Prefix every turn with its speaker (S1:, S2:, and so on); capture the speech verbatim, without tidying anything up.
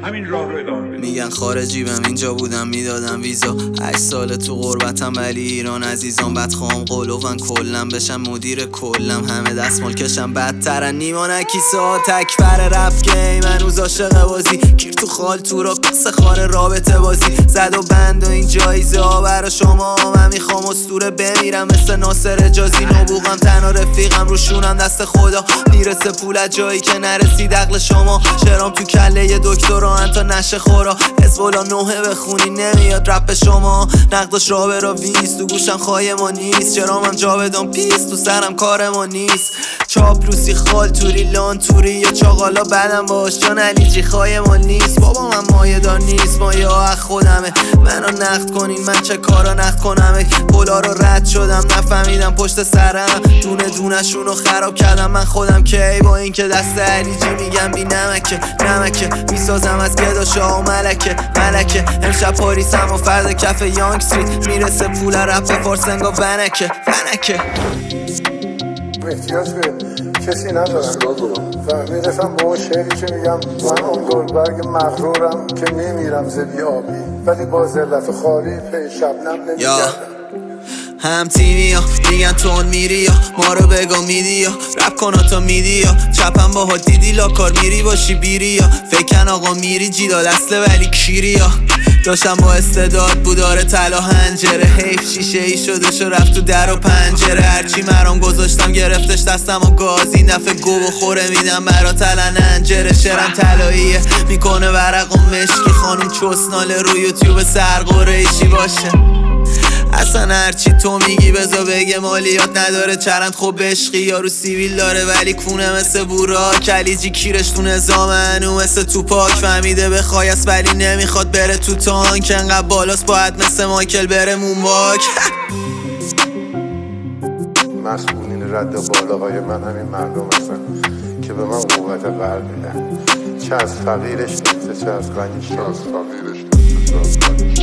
S1: همین راه رو ادامه بدید.
S2: میگن خارجی بم اینجا بودم میدادم ویزا، هشت سال تو غربتم ولی ایران عزیزان. بدخوام قلوبن کلم بشم مدیر کلم، همه دستمال کشم بدترن نیما نکیسه ها. تکبر رپ گیم هنوز عاشق بازی، گیر تو خال تو را قصه خانه رابطه بازی. زد و بند و این جایزه ها برا شما، من میخوام اسطوره بمیرم مثل ناصر اجازی. نبوغم تنها رفیقم روشونم دست خدا، میرسه پول جایی که نرسید عقل شما. شرام تو کله یه دکترا انتا نشه خورا، حزب‌الله نوحه بخونی نمیاد رپ شما. نقداش را برا ویست تو گوشم خواهی ما نیست، چرام هم جا بدم پیست تو سرم کار ما نیست. چاپلوسی خال توری لان توری یا چاقالا بدم باش جان علیجی خواهی ما نیست. بابا من مایه دار نیست، مایه ها اخ خودمه، منو نقد کنین من چه کارا نقد کنمه. پولا رو رد شدم نفهمیدم پشت سرم، دونه دونه شونو خراب کردم من خودم کی. با اینکه دست علیجی میگم بی نمکه نمکه، میسازم از گداشا و ملکه ملکه. امشب پاریسم و فرد کف یانگ استریت، میرسه پول رپ فارسنگا ونکه ونکه.
S3: احتیاج به کسی ندارم و میرسم به اون شعری که میگم من اون گلبرگ مغرورم که میمیرم ز بی آبی، ولی با ذلت خالی پی شبنم نمیگردم.
S2: هم تیمی ها میگن تون میری یا ما رو بگو میدی یا رپ کن تا میدی یا چپم با ها دیدی لاکار میری باشی بیری یا فکن آقا میری جیدال اصله ولی کیری یا داشتم با استعداد بوداره تلا هنجره، حیف شیشه ای شده شو رفت تو در و پنجره. هرچی مرام گذاشتم گرفتش دستم و گاز، این دفعه گو بخوره میدم برا تلن انجره. شرم تلاییه میکنه ورق و مشکی، خانوم چسناله رو یوتیوب سرقوره ایشی باشه. اصلا هرچی تو میگی بزا بگه مالیات نداره، چرند خوب عشقی یارو سیویل داره ولی کونه مثل بورا. کلیجی کیرش تو نظامن و مثل توپاک، فهمیده بخوایست ولی نمیخواد بره تو تانک. انقدر بالاست باید مثل مایکل بره مونواک.
S3: مسئولین رد بالاهای من همین مردم هستن که به من قوت قلب میدن، چه از فقیرش نیسته چه از غنیش.